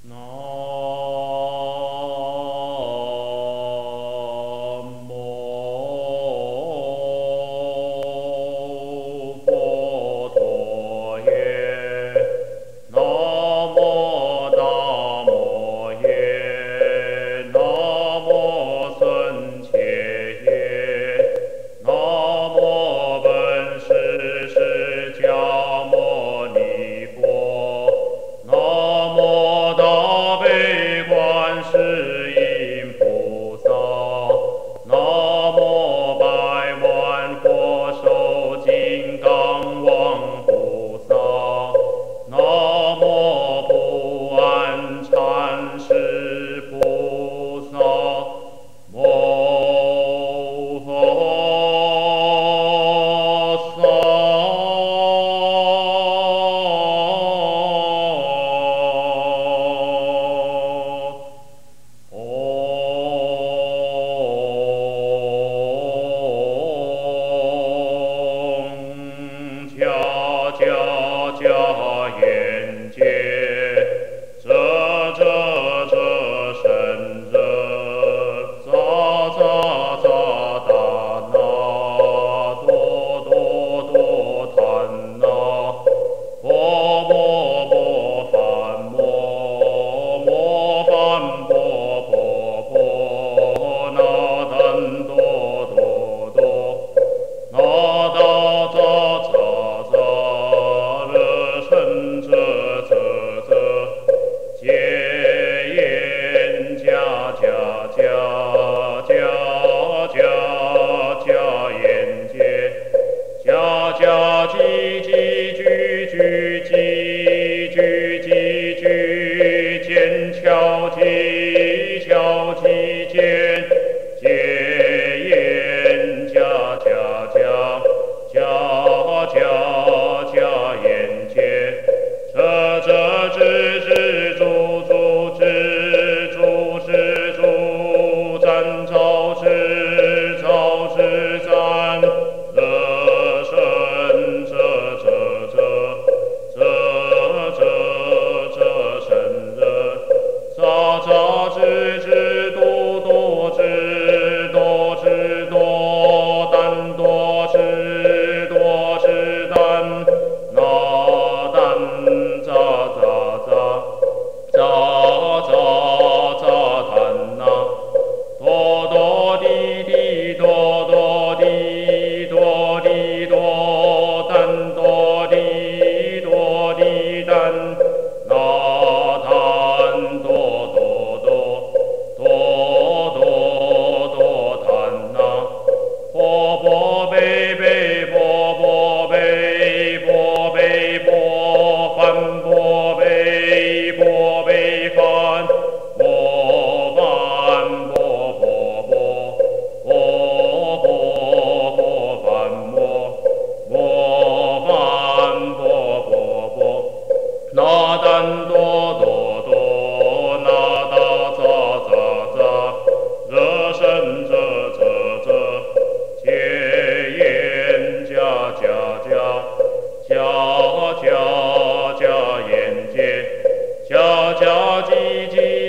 家家家家家，叽叽。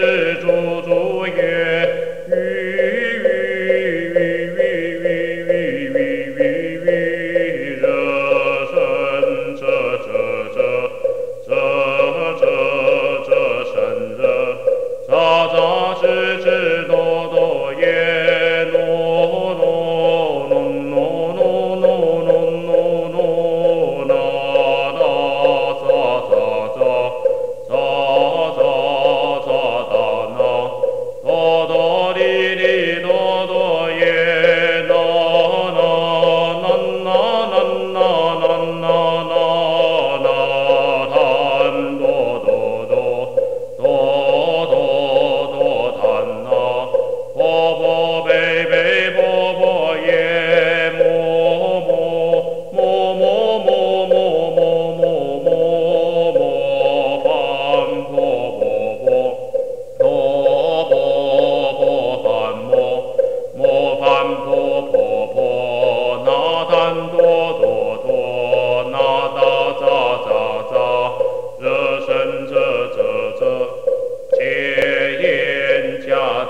之主主曰：吁热身者身热，扎扎实实多多耶诺诺诺诺诺诺诺诺那那扎扎扎那多多哩哩多多耶那那那那那那那贪多多多多多多贪那波波贝贝波波耶摩摩摩摩摩摩摩摩摩梵婆婆婆婆婆梵摩梵婆婆婆那贪多多多那达扎扎热身者戒言加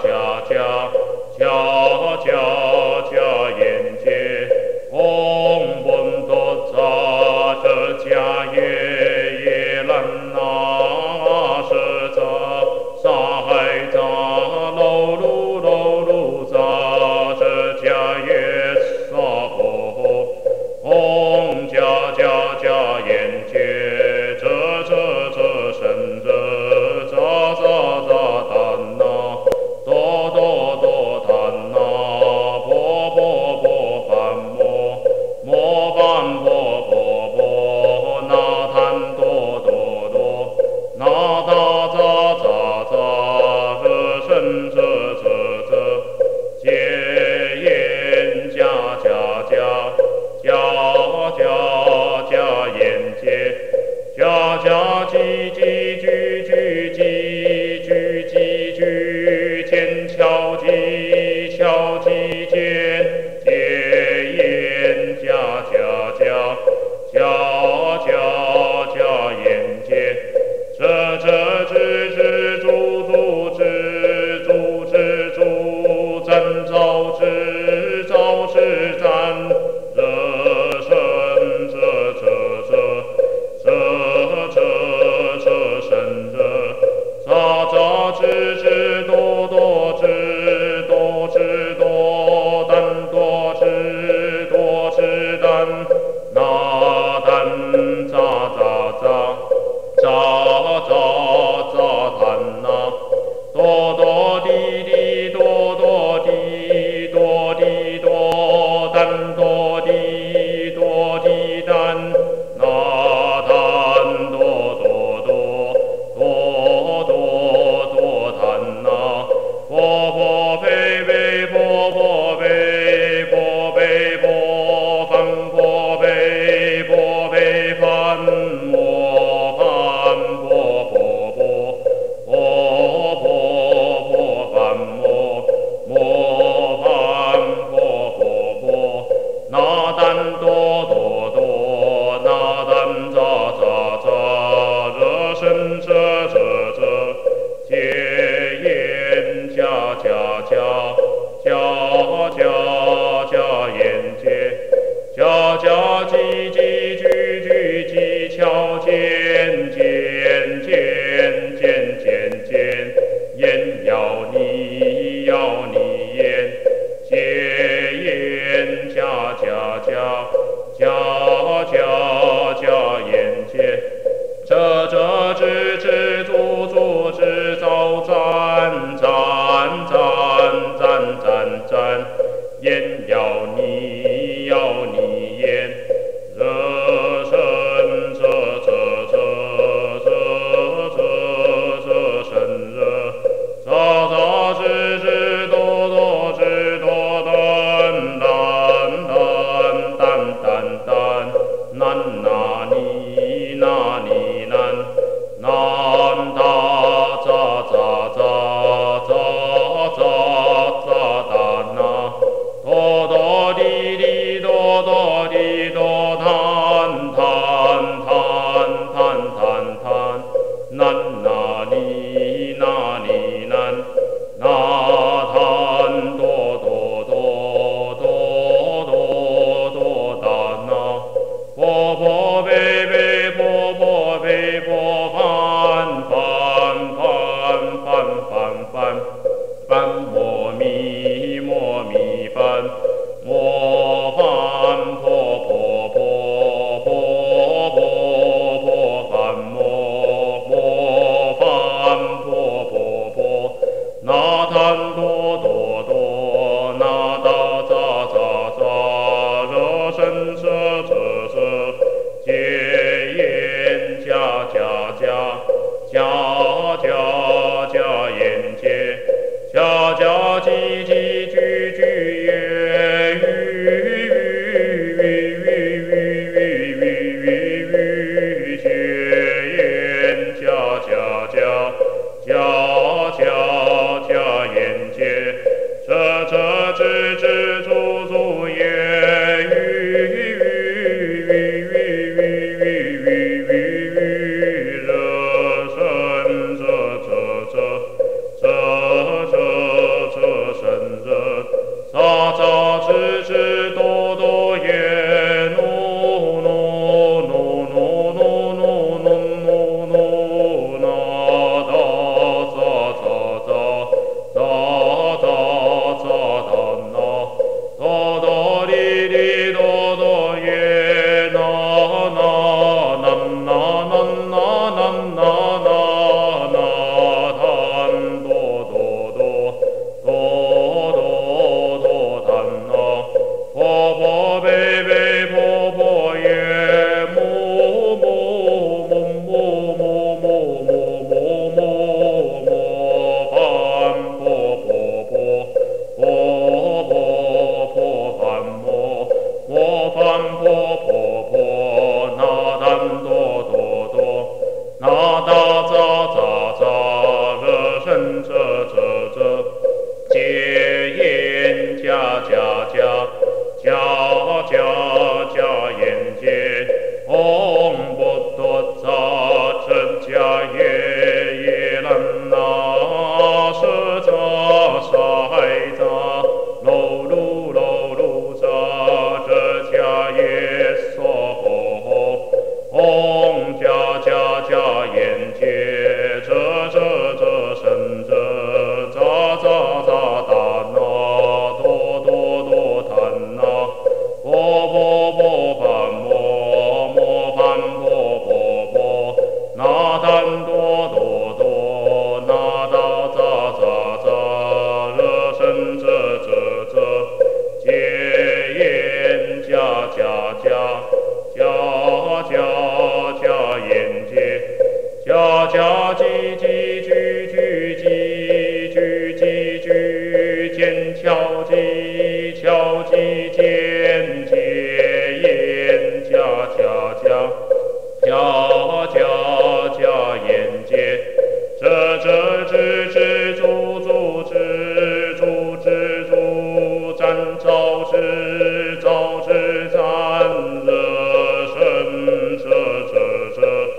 言戒嗡嗡多扎这迦耶兰那舍扎沙海扎喽噜扎这迦耶萨婆嗡加言戒这身者扎丹那多檀那波梵摩梵婆那檀多那达扎热身者戒言加言戒加几尖敲击尖言加言戒这知主真造之战热身这身热扎知多知丹那丹扎檀那多滴多那贪多多多，那达扎扎扎，热身舍者舍，戒言加加加，加加加言戒，加加积积句句言，戒言加加加，加加加言戒，遮遮止止足足言，热身遮遮身热，洒洒止止多多言，诺诺诺诺诺诺诺诺那达萨萨萨达萨达那达达哩哩哆哆耶那那那那那那那贪多多多多多多贪那婆婆贝贝婆婆耶摩摩摩摩摩摩摩摩摩摩盘婆婆婆婆婆婆盘摩摩盘婆婆婆那贪多多多那达扎扎扎热身遮遮遮，戒言加加加，加加加言戒，唵波多扎真迦耶耶兰那舍扎塞扎喽噜喽噜扎真迦耶娑吼，唵加加加言戒，遮遮遮身遮，扎扎扎达那多多多贪那，波波波盘摩摩盘波波波，那贪多多多，那达扎扎扎，热身遮遮遮，戒言加加加，加加加言戒，加加积积句句积句积句渐敲击敲击渐戒言加加加，加加加言戒，遮遮止止足足止足止足，沾照止照止沾，热身遮遮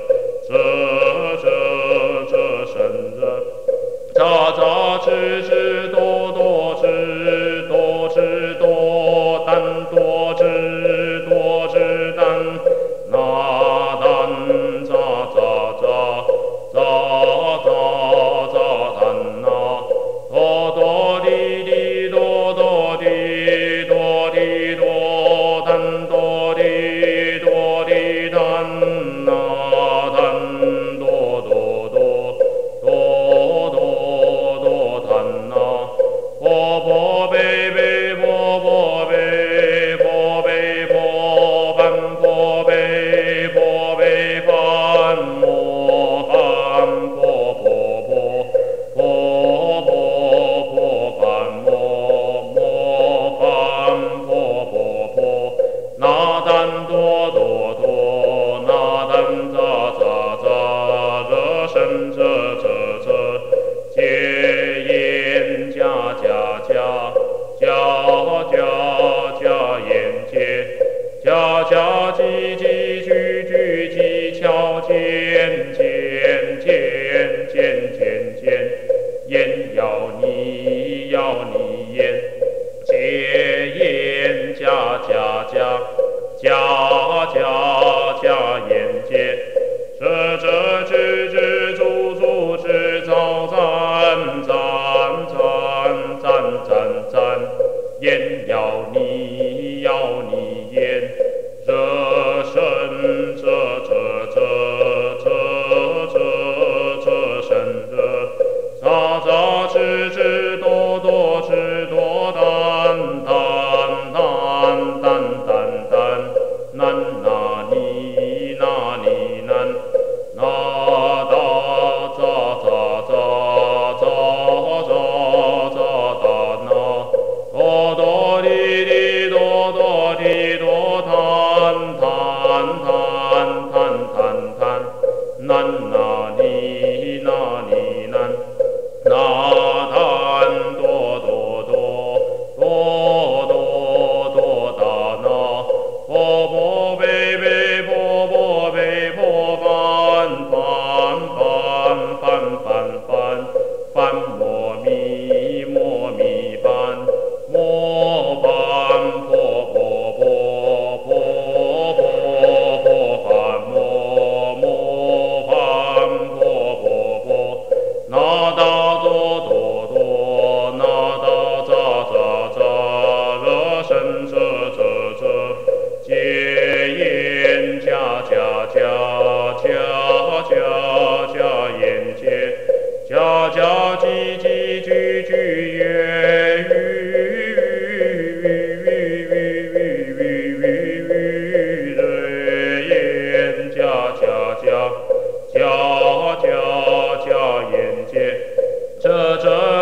身热，扎扎止止多多止多止多，丹多止多止丹，那丹扎扎扎扎扎扎丹那，多多哩哩多多哩多哩多，丹多哩多哩丹那丹多多多多多多贪那，婆婆贝贝婆婆贝婆贝婆盘婆贝婆贝盘摩盘婆婆婆婆婆婆盘摩摩盘婆婆婆，那贪多多多，那贪扎扎扎，热身遮遮遮，戒言加加加，加加加言戒，加加积积句句积敲渐渐渐渐渐渐，言要你言，戒言加加加，加加加言戒，遮遮止止足足止照赞赞赞赞赞赞，言要你言，热身遮遮遮遮遮遮身热，扎扎止止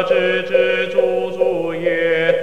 知之主主也。